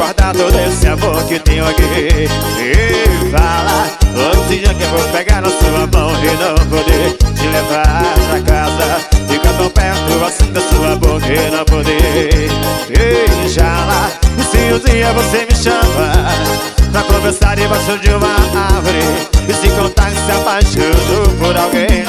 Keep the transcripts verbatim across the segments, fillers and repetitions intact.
guardar todo esse amor que tenho aqui. E fala, outro dia que eu vou pegar na sua mão e não poder te levar pra casa. Fica tão perto assim da sua boca e não poder beijar. E se um dia você me chama pra conversar debaixo de uma árvore e se contar que se apaixonou por alguém,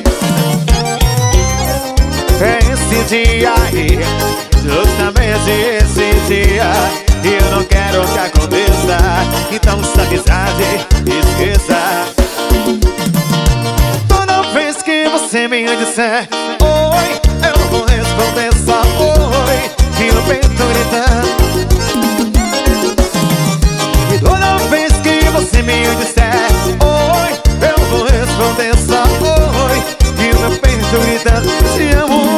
esse dia aí, justamente esse dia, e eu não quero que aconteça. Então essa amizade esqueça. Toda vez que você me disser oi, eu não vou responder só oi, e no peito gritando. E toda vez que você me disser oi, eu vou responder só oi, e no meu peito gritando te amo.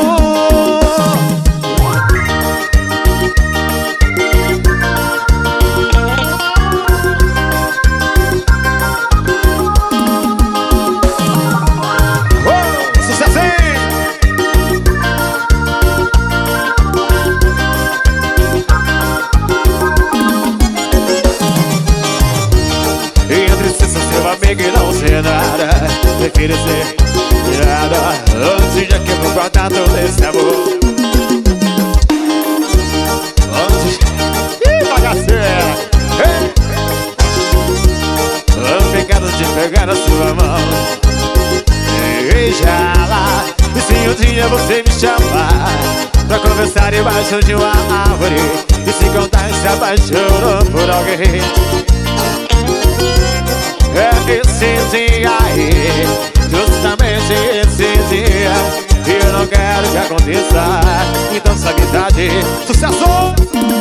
Que não sei nada, prefiro ser nada antes de que eu vou guardar todo esse amor. Antes... Ih, bagaceira! O pecado de pegar na sua mão e beijá-la. E se um dia você me chamar pra conversar debaixo de uma árvore e se contar que se apaixonou por alguém, é esse dia aí, justamente esse dia, e eu não quero que aconteça. Então essa amizade, sucesso!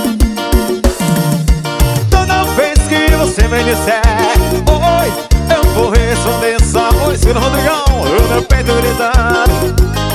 Toda vez que você me disser oi, eu vou responder só oi, Senhor Rodrigão, o meu peito gritando.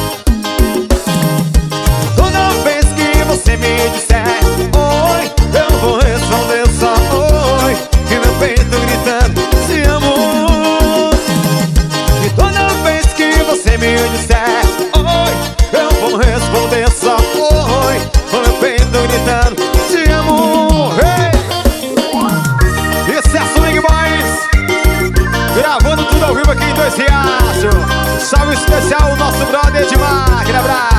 Toda vez que você me disser oi, eu vou responder só oi, e meu peito gritando te amo. E toda vez que você me disser oi, eu vou responder só oi, com meu peito gritando te amo. Hey! Isso é Swing Boys, gravando tudo ao vivo aqui em Dois Riachos. Salve especial o nosso brother Edmar, aquele abraço.